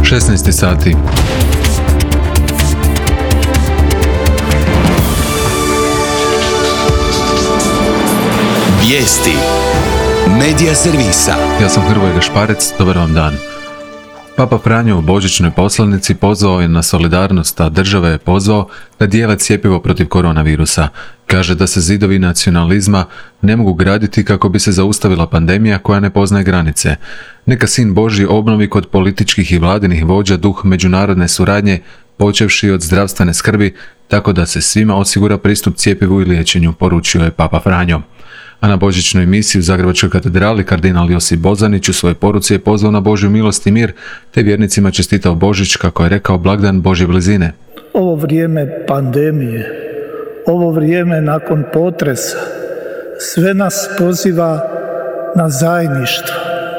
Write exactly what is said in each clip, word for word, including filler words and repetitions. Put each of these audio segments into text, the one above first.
šesnaest sati. Vijesti Medija servisa. Ja sam Hrvoje Gašparec, dobar vam dan. Papa Franjo u božićnoj poslanici pozvao je na solidarnost, a države je pozvao da dijele cjepivo protiv koronavirusa. Kaže da se zidovi nacionalizma ne mogu graditi kako bi se zaustavila pandemija koja ne poznaje granice. Neka Sin Božji obnovi kod političkih i vladinih vođa duh međunarodne suradnje, počevši od zdravstvene skrbi, tako da se svima osigura pristup cjepivu i liječenju, poručio je Papa Franjo. A na božićnoj misiji u Zagrebačkoj katedrali kardinal Josip Bozanić u svojoj poruci je pozvao na Božju milost i mir, te vjernicima čestitao Božić, kako je rekao, blagdan Božje blizine. Ovo vrijeme pandemije, ovo vrijeme nakon potresa, sve nas poziva na zajedništvo.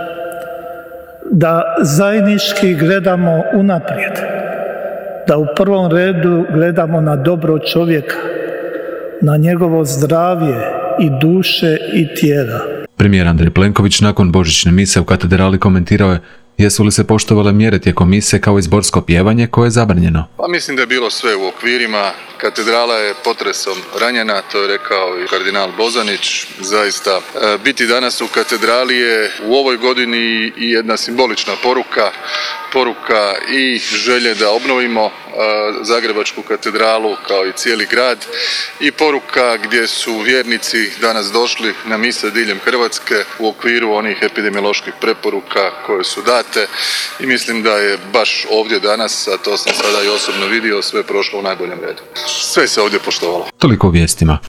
Da zajednički gledamo unaprijed, da u prvom redu gledamo na dobro čovjeka, na njegovo zdravlje i duše i tijela. Premijer Andrej Plenković nakon božićne mise u katedrali komentirao je jesu li se poštovale mjere tijekom mise kao i zborsko pjevanje koje je zabranjeno. Pa mislim da je bilo sve u okvirima. Katedrala je potresom ranjena, to je rekao i kardinal Bozanić. Zaista biti danas u katedrali je u ovoj godini i jedna simbolična poruka, poruka i želje da obnovimo Zagrebačku katedralu kao i cijeli grad i poruka gdje su vjernici danas došli na mise diljem Hrvatske u okviru onih epidemioloških preporuka koje su date i mislim da je baš ovdje danas, a to sam sada i osobno vidio, sve prošlo u najboljem redu. Sve se ovdje poštovalo. Toliko u vijestima.